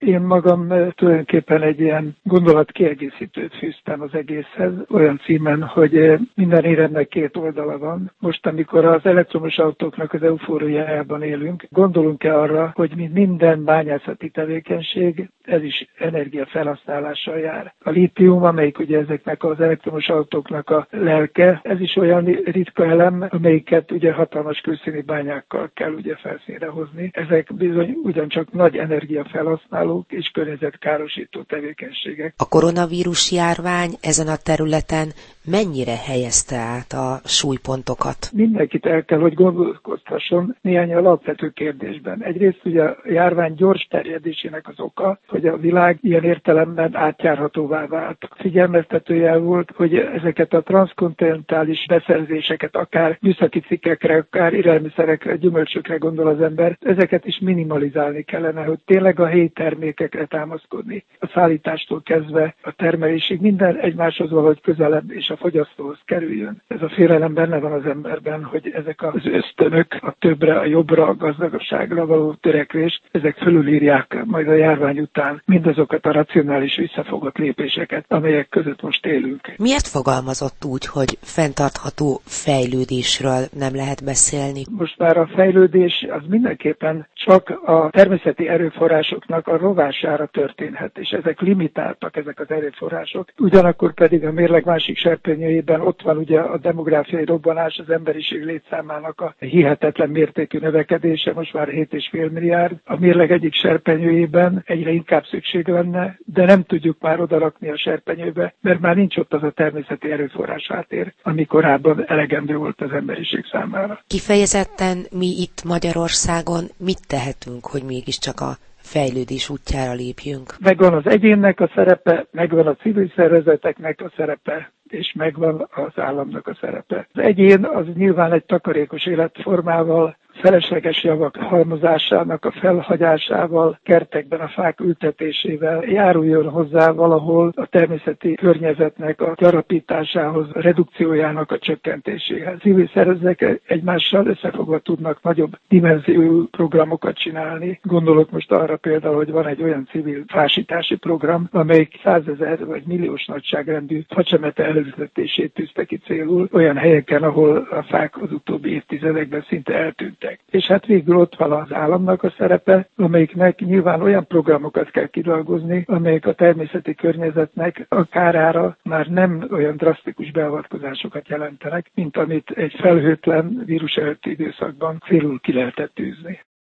Én magam tulajdonképpen egy ilyen gondolatkiegészítőt fűztem az egészhez, olyan címen, hogy minden éremnek két oldala van. Most, amikor az elektromos autóknak az eufóriájában élünk, gondolunk-e arra, hogy minden bányászati tevékenység, ez is energiafelhasználással jár. A lítium, amelyik ugye ezeknek az elektromos autóknak a lelke, ez is olyan ritka elem, amelyiket ugye hatalmas kőszíni bányákkal kell ugye felszínre hozni. Ezek bizony ugyancsak nagy energiafelhasználók és környezetkárosító tevékenységek. A koronavírus járvány ezen a területen mennyire helyezte át a súlypontokat? Mindenkit el kell, hogy gondolkoztasson néhány alapvető kérdésben. Egyrészt ugye a járvány gyors terjedésének az oka, hogy a világ ilyen értelemben átjárhatóvá vált. Figyelmeztetőjel volt, hogy ezeket a transzkontinentális beszerzéseket, akár műszaki cikkekre, akár élelmiszerekre, gyümölcsökre gondol az ember, ezeket is minimalizálni kellene, hogy tényleg a helyi termékekre támaszkodni. A szállítástól kezdve a termelésig minden egymáshoz valahogy közelebb és a fogyasztóhoz kerüljön. Ez a félelem benne van az emberben, hogy ezek az ösztönök a többre, a jobbra, a gazdagságra való törekvés, ezek fölülírják majd a járvány után mindazokat a racionális visszafogott lépéseket, amelyek között most élünk. Miért fogalmazott úgy, hogy fenntartható fejlődésről nem lehet beszélni? Most már a fejlődés az mindenképpen csak a természeti erőforrásoknak a rovására történhet, és ezek limitáltak, ezek az erőforrások. Ugyanakkor pedig a mérleg másik serpenyőjében ott van ugye a demográfiai robbanás, az emberiség létszámának a hihetetlen mértékű növekedése, most már 7,5 milliárd. A mérleg egyik serpenyőjében egyre inkább szükség lenne, de nem tudjuk már odarakni a serpenyőbe, mert már nincs ott az a természeti erőforrás háttér, ami korábban elegendő volt az emberiség számára. Kifejezetten mi itt Magyarországon mit tehetünk, hogy mégiscsak a fejlődés útjára lépjünk? Megvan az egyénnek a szerepe, megvan a civil szervezeteknek a szerepe, és megvan az államnak a szerepe. Az egyén az nyilván egy takarékos életformával, felesleges javak halmozásának a felhagyásával, kertekben a fák ültetésével járuljon hozzá valahol a természeti környezetnek a gyarapításához, a redukciójának a csökkentéséhez. Civil szervezetek egymással összefogva tudnak nagyobb dimenziójú programokat csinálni. Gondolok most arra például, hogy van egy olyan civil fásítási program, amelyik 100 000 vagy milliós nagyságrendű facsemete elültetését tűzte ki célul olyan helyeken, ahol a fák az utóbbi évtizedekben szinte eltűntek. És hát végül ott van az államnak a szerepe, amelyiknek nyilván olyan programokat kell kidolgozni, amelyek a természeti környezetnek a kárára már nem olyan drasztikus beavatkozásokat jelentenek, mint amit egy felhőtlen vírus előtti időszakban célul ki lehetett tűzni.